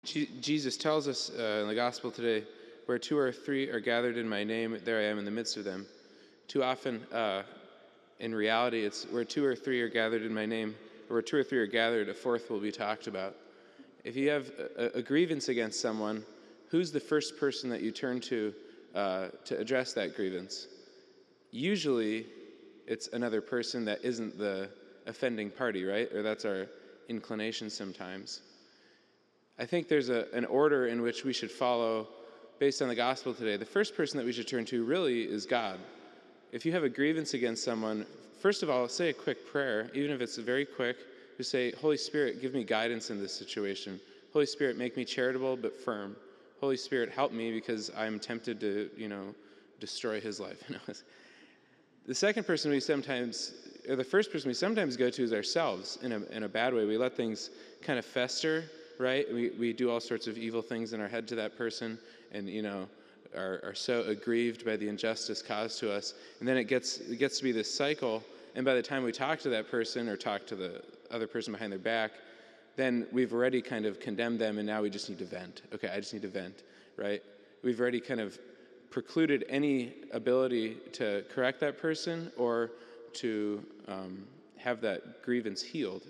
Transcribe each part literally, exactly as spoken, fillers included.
Je- Jesus tells us uh, in the gospel today, where two or three are gathered in my name, there I am in the midst of them. Too often, uh, in reality, it's where two or three are gathered in my name, or where two or three are gathered, a fourth will be talked about. If you have a, a grievance against someone, who's the first person that you turn to uh, to address that grievance? Usually, it's another person that isn't the offending party, right? Or that's our inclination sometimes. I think there's a, an order in which we should follow based on the gospel today. The first person that we should turn to really is God. If you have a grievance against someone, first of all, say a quick prayer, even if it's very quick. Just say, Holy Spirit, give me guidance in this situation. Holy Spirit, make me charitable but firm. Holy Spirit, help me because I'm tempted to, you know, destroy his life. The second person we sometimes, or the first person we sometimes go to is ourselves in a, in a bad way. We let things kind of fester, right? We, we do all sorts of evil things in our head to that person and, you know, are, are so aggrieved by the injustice caused to us. And then it gets it gets to be this cycle. And by the time we talk to that person or talk to the other person behind their back, then we've already kind of condemned them and now we just need to vent. Okay, I just need to vent, right? We've already kind of precluded any ability to correct that person or to um, have that grievance healed.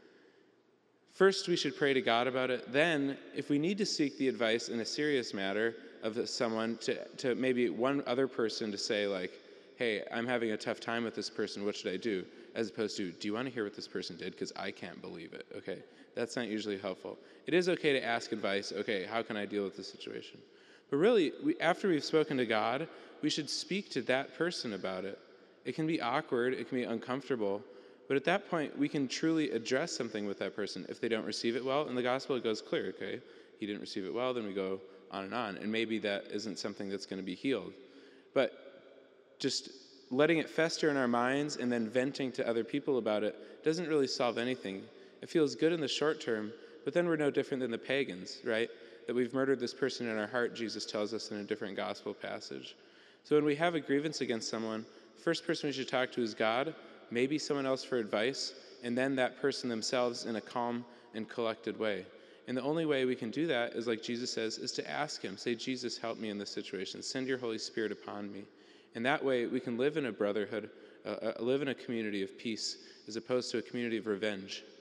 First, we should pray to God about it. Then, if we need to seek the advice in a serious matter of someone, to, to maybe one other person to say, like, hey, I'm having a tough time with this person, what should I do? As opposed to, do you want to hear what this person did? Because I can't believe it. Okay, that's not usually helpful. It is okay to ask advice. Okay, how can I deal with this situation? But really, we, after we've spoken to God, we should speak to that person about it. It can be awkward, it can be uncomfortable, but at that point, we can truly address something with that person. If they don't receive it well, in the gospel it goes clear, okay? He didn't receive it well, then we go on and on, and maybe that isn't something that's going to be healed. But just letting it fester in our minds and then venting to other people about it doesn't really solve anything. It feels good in the short term, but then we're no different than the pagans, right? That we've murdered this person in our heart, Jesus tells us in a different gospel passage. So when we have a grievance against someone, first person we should talk to is God, maybe someone else for advice, and then that person themselves in a calm and collected way. And the only way we can do that is, like Jesus says, is to ask him. Say, Jesus, help me in this situation. Send your Holy Spirit upon me. And that way we can live in a brotherhood, uh, uh, live in a community of peace, as opposed to a community of revenge.